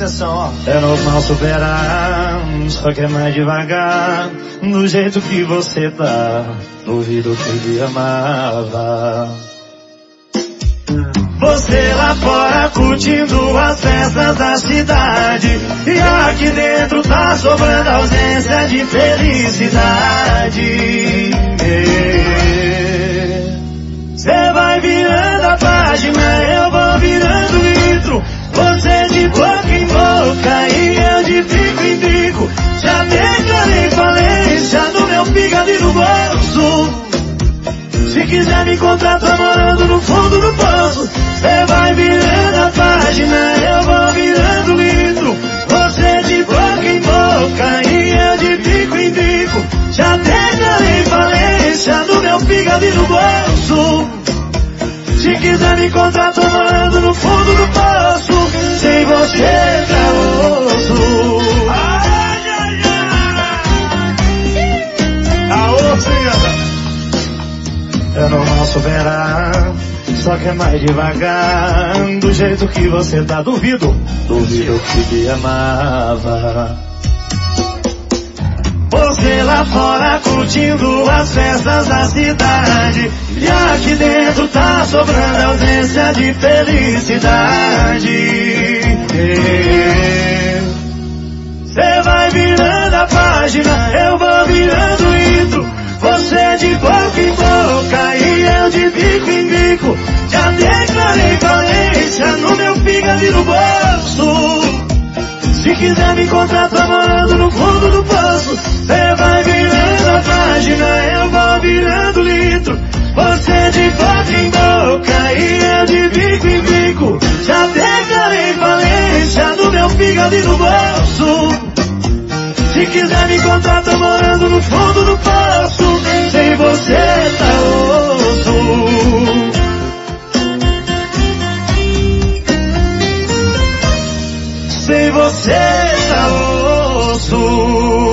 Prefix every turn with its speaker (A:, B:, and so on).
A: atenção, ó.
B: É normal superar, só que é mais devagar. Do jeito que você tá, duvido que ele amava. Você lá fora curtindo as festas da cidade, e aqui dentro tá sobrando ausência de felicidade. Cê vai virando a página, eu vou virando litro. Você de boca em boca e eu de bico em bico. Já declarei falência no meu fígado e no bolso. Se quiser me encontrar, tô morando no fundo do poço. Cê vai virando a página, eu vou virando litro. Você de boca em boca e eu de bico em bico. Já declarei falência no meu fígado e no bolso. Se quiser me encontrar, tô morando no fundo do poço. Sem você tá osso. Ai, ai, ai. A osso, é normal superar, só que é mais devagar. Do jeito que você tá, duvido que me amava. Você lá fora curtindo as festas da cidade, e aqui dentro tá sobrando ausência de felicidade. Cê vai virando a página, eu vou virando litro. Você de boca em boca e eu de bico em bico. Já declarei falência no meu fígado e no bolso. Se quiser me encontrar, tô morando no fundo do poço. Cê vai virando a página, eu vou virando litro. Você de boca em boca e eu de bico em bico. Já declarei falência no meu fígado e no bolso. Se quiser me encontrar, tô morando no fundo do poço. Sem você tá osso. Sem você tá osso.